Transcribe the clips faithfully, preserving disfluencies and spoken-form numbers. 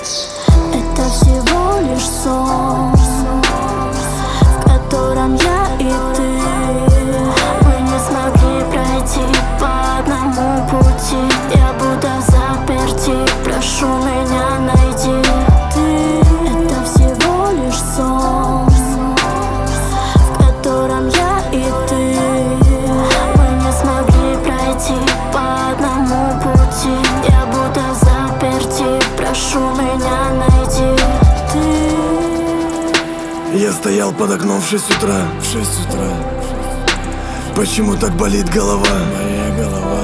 Это всего лишь сон, в котором я и ты. Мы не смогли пройти по одному пути. Я будто заперти, прошу меня найди. Ты — это всего лишь сон, в котором я и ты. Мы не смогли пройти по одному пути. Я будто заперти, прошу меня найди. Ты. Я стоял под окном в шесть утра, в шесть утра. Почему так болит голова? Моя голова,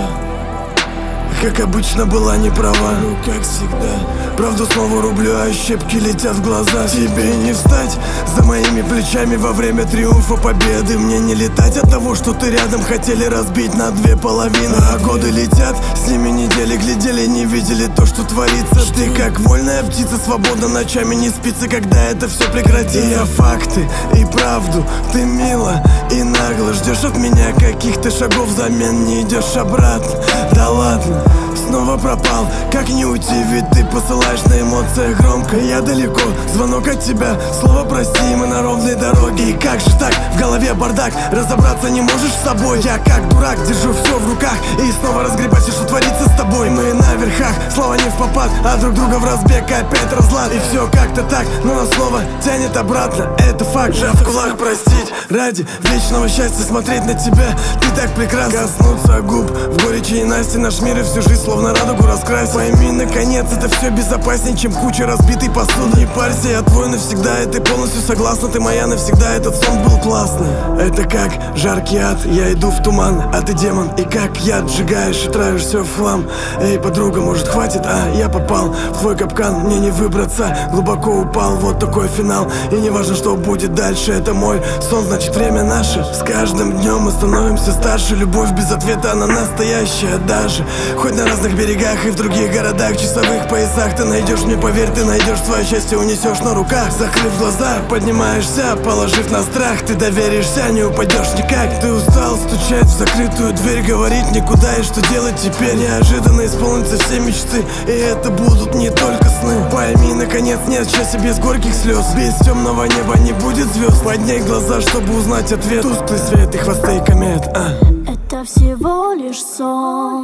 как обычно, была не права. Ну, как всегда. Правду снова рублю, а щепки летят в глаза. Тебе не встать за моими плечами во время триумфа победы. Мне не летать от того, что ты рядом. Хотели разбить на две половины, а годы летят, с ними недели. Глядели, не видели то, что творится. Что? Ты как вольная птица, свободно ночами не спится, когда это все прекратится. Я факты и правду, ты мило и нагло ждешь от меня каких-то шагов, взамен не идешь обратно. Да ладно, снова пропал, как не уйти, ведь ты посылаешь на эмоциях громко. Я далеко, звонок от тебя, слово прости, мы на ровной дороге. И как же так, в голове бардак, разобраться не можешь с собой. Я как дурак, держу все в руках и снова разгребать все, что творится с тобой. Мы на верхах, слова не в попад, а друг друга в разбег, опять разлад. И все как-то так, но нас снова тянет обратно. Это факт, жав в кулак простить, ради вечного счастья смотреть на тебя. Ты так прекрасна, коснуться губ в горечи и Насти. Наш мир и всю жизнь словно радугу раскрасить. Пойми, наконец, это все безопаснее, чем куча разбитой посуды. Не парься, я твой навсегда, и ты полностью согласна. Ты моя навсегда, этот сон был классный. Это как жаркий ад, я иду в туман, а ты демон. И как яд сжигаешь и травишь все в хлам. Эй, подруга, может хватит, а я попал в твой капкан, мне не выбраться. Глубоко упал, вот такой финал. И не важно, что будет дальше, это мой сон, значит время наше. С каждым днем мы становимся старше. Любовь без ответа, она настоящая. Даже хоть на разных берегах и в других городах, часовых поясах, ты найдешь, мне поверь, ты найдешь свое счастье, унесешь на руках. Закрыв глаза, поднимаешься, положив на страх. Ты доверишься, не упадешь никак. Ты устал стучать в закрытую дверь, говорить никуда, и что делать теперь? Неожиданно исполнятся все мечты, и это будут не только сны. Пойми, наконец, нет счастья без горьких слез. Без темного неба не будет звезд. Подняй глаза, чтобы узнать ответ. Тусклый свет и хвосты комет, а. Это всего лишь сон,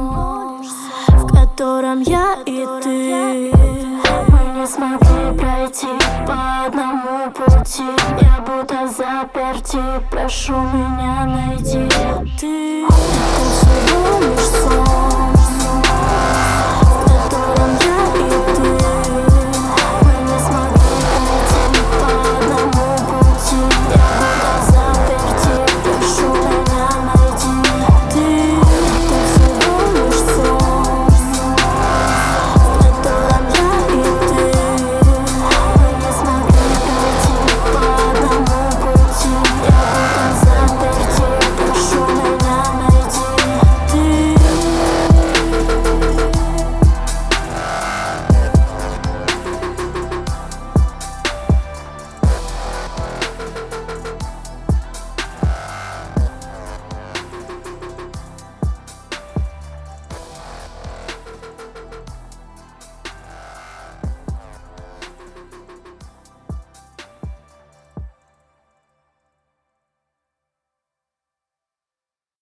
в котором я и ты. Мы не смогли пройти по одному пути. Я будто заперти, прошу меня найди. Ты — это всего лишь сон, в котором